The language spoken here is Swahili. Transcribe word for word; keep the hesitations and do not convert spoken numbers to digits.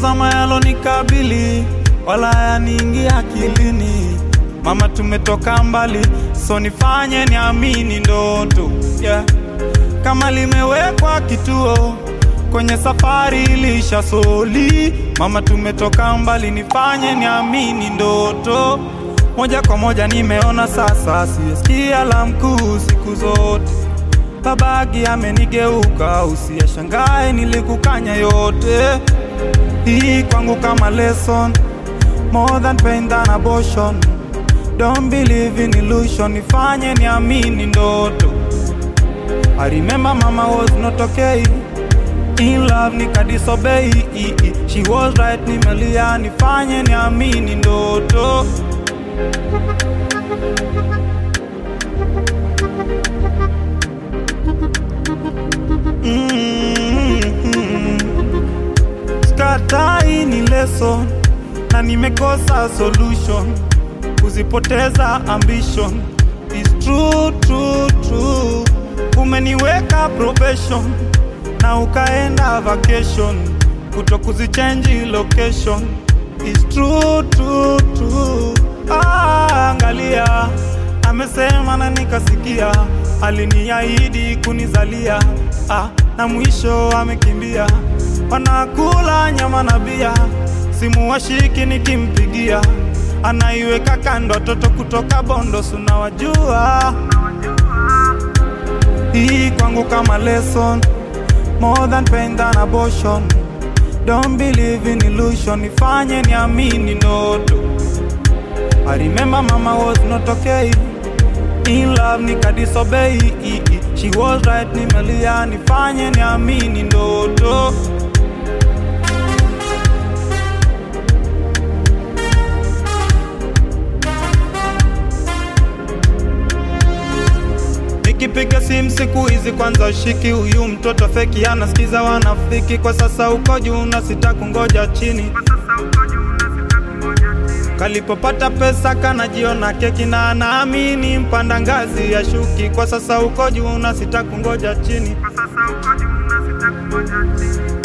nikitazama yalo nikabili, wala yaniingia akilini. Mama tumetoka mbali, so nifanye niamini ndoto, yeah. Kama limewekwa kituo, kwenye safari ilisha soli. Mama tumetoka mbali, nifanye niamini ndoto. Moja kwa moja nimeona sasa, siyesikia la mkuu siku zote. Babagi amenigeuka, usiyashangae nilikukanya yote. Hii kwangu kama lesson, more than pain than abortion. Don't believe in illusion, nifanye niamini ndoto. I remember mama was not okay, in love nika disobey. She was right, nimelia, nifanye niamini ndoto. Mm-hmm. Skatai ni lesson, na nimekosa solution. Kuzipoteza ambition, it's true, true, true. Umeniweka probation, na ukaenda vacation. Kuto kuzichange location, it's true, true, true. Ah, angalia, amesema na nikasikia. Aliniahidi kunizalia, ah, na mwisho amekimbia. Wanakula nyama na bia, simu washiki nikimpigia. Anaiweka kando watoto kutoka Bondo, sunawajua. Hii kwangu kama lesson, more than pain than abortion. Don't believe in illusion, nifanye niamini ndoto. I remember mama was not okay, in love nika disobey. She was right, nimelia, nifanye niamini ndoto. Nikipiga simu siku hizi kwanza ushiki. Huyu mtoto feki anasikiza wanafiki. Kwa sasa uko juu na sita kungoja chini. Kalipopata pesa kanajiona keki, na anaamini mpanda ngazi ya shuki. Kwa sasa uko juu na sita kungoja chini.